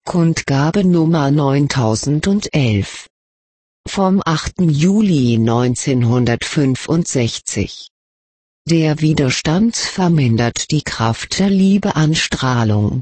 Kundgabe Nummer 9011 vom 8. Juli 1965. Der Widerstand vermindert die Kraft der Liebeanstrahlung.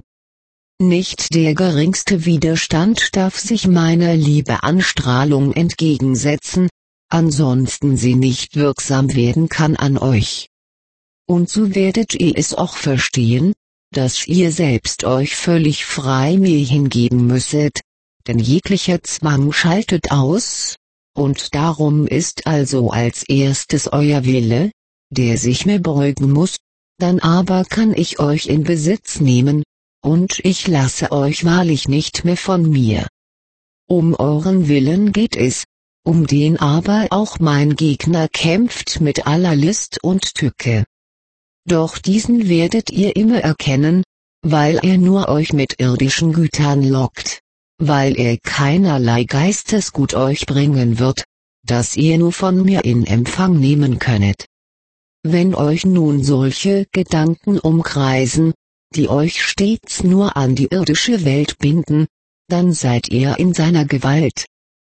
Nicht der geringste Widerstand darf sich meiner Liebeanstrahlung entgegensetzen, ansonsten sie nicht wirksam werden kann an euch. Und so werdet ihr es auch verstehen, dass ihr selbst euch völlig frei mir hingeben müsset, denn jeglicher Zwang schaltet aus, und darum ist also als erstes euer Wille, der sich mir beugen muss, dann aber kann ich euch in Besitz nehmen, und ich lasse euch wahrlich nicht mehr von mir. Um euren Willen geht es, um den aber auch mein Gegner kämpft mit aller List und Tücke. Doch diesen werdet ihr immer erkennen, weil er nur euch mit irdischen Gütern lockt, weil er keinerlei Geistesgut euch bringen wird, das ihr nur von mir in Empfang nehmen könnet. Wenn euch nun solche Gedanken umkreisen, die euch stets nur an die irdische Welt binden, dann seid ihr in seiner Gewalt.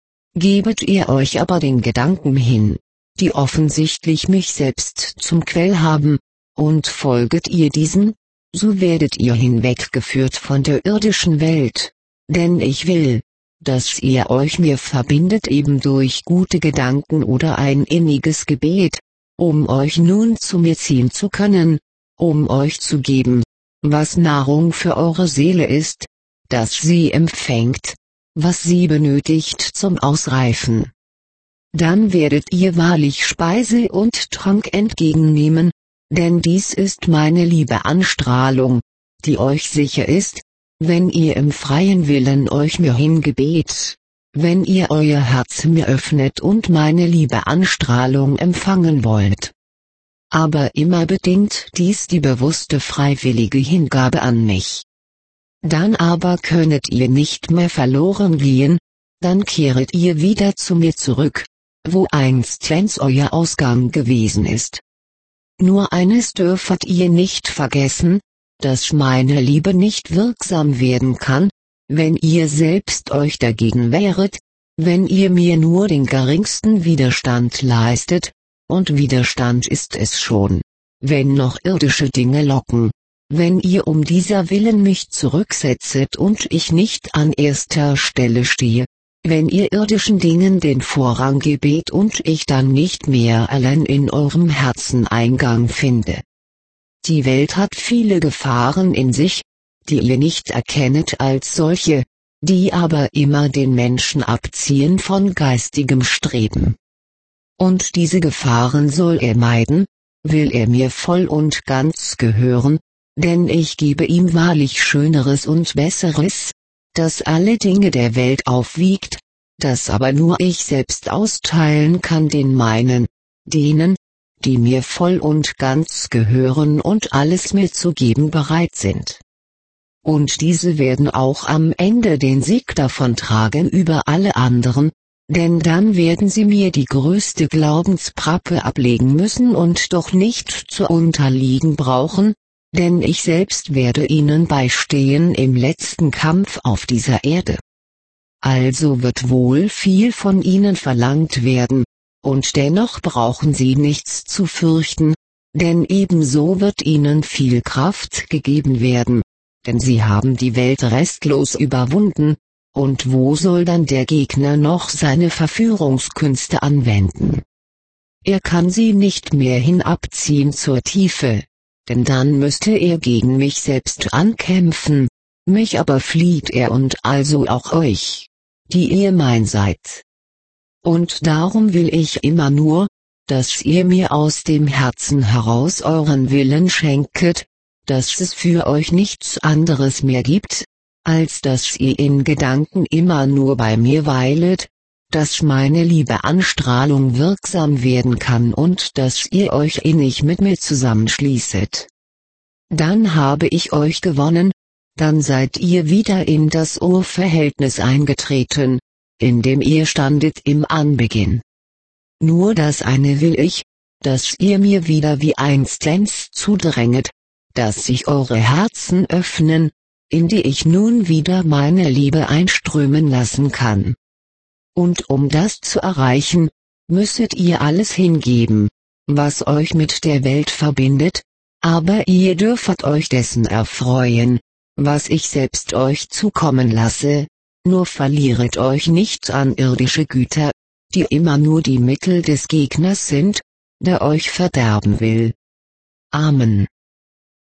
Gebet ihr euch aber den Gedanken hin, die offensichtlich mich selbst zum Quell haben, und folget ihr diesen, so werdet ihr hinweggeführt von der irdischen Welt, denn ich will, dass ihr euch mir verbindet eben durch gute Gedanken oder ein inniges Gebet, um euch nun zu mir ziehen zu können, um euch zu geben, was Nahrung für eure Seele ist, dass sie empfängt, was sie benötigt zum Ausreifen. Dann werdet ihr wahrlich Speise und Trank entgegennehmen, denn dies ist meine Liebeanstrahlung, die euch sicher ist, wenn ihr im freien Willen euch mir hingebet, wenn ihr euer Herz mir öffnet und meine Liebeanstrahlung empfangen wollt. Aber immer bedingt dies die bewusste freiwillige Hingabe an mich. Dann aber könnet ihr nicht mehr verloren gehen, dann kehret ihr wieder zu mir zurück, wo einstens euer Ausgang gewesen ist. Nur eines dürfet ihr nicht vergessen, dass meine Liebe nicht wirksam werden kann, wenn ihr selbst euch dagegen wehret, wenn ihr mir nur den geringsten Widerstand leistet, und Widerstand ist es schon, wenn noch irdische Dinge locken, wenn ihr um dieser Willen mich zurücksetzet und ich nicht an erster Stelle stehe, wenn ihr irdischen Dingen den Vorrang gebet und ich dann nicht mehr allein in eurem Herzen Eingang finde. Die Welt hat viele Gefahren in sich, die ihr nicht erkennet als solche, die aber immer den Menschen abziehen von geistigem Streben. Und diese Gefahren soll er meiden, will er mir voll und ganz gehören, denn ich gebe ihm wahrlich Schöneres und Besseres, das alle Dinge der Welt aufwiegt, das aber nur ich selbst austeilen kann den meinen, denen, die mir voll und ganz gehören und alles mir zu geben bereit sind. Und diese werden auch am Ende den Sieg davontragen über alle anderen, denn dann werden sie mir die größte Glaubenspappe ablegen müssen und doch nicht zu unterliegen brauchen, denn ich selbst werde ihnen beistehen im letzten Kampf auf dieser Erde. Also wird wohl viel von ihnen verlangt werden, und dennoch brauchen sie nichts zu fürchten, denn ebenso wird ihnen viel Kraft gegeben werden, denn sie haben die Welt restlos überwunden, und wo soll dann der Gegner noch seine Verführungskünste anwenden? Er kann sie nicht mehr hinabziehen zur Tiefe, denn dann müsste er gegen mich selbst ankämpfen, mich aber flieht er und also auch euch, die ihr mein seid. Und darum will ich immer nur, dass ihr mir aus dem Herzen heraus euren Willen schenket, dass es für euch nichts anderes mehr gibt, als dass ihr in Gedanken immer nur bei mir weilet, dass meine Liebeanstrahlung wirksam werden kann und dass ihr euch innig mit mir zusammenschließet. Dann habe ich euch gewonnen, dann seid ihr wieder in das Urverhältnis eingetreten, in dem ihr standet im Anbeginn. Nur das eine will ich, dass ihr mir wieder wie einstens zudränget, dass sich eure Herzen öffnen, in die ich nun wieder meine Liebe einströmen lassen kann. Und um das zu erreichen, müsstet ihr alles hingeben, was euch mit der Welt verbindet, aber ihr dürft euch dessen erfreuen, was ich selbst euch zukommen lasse, nur verlieret euch nicht an irdische Güter, die immer nur die Mittel des Gegners sind, der euch verderben will. Amen.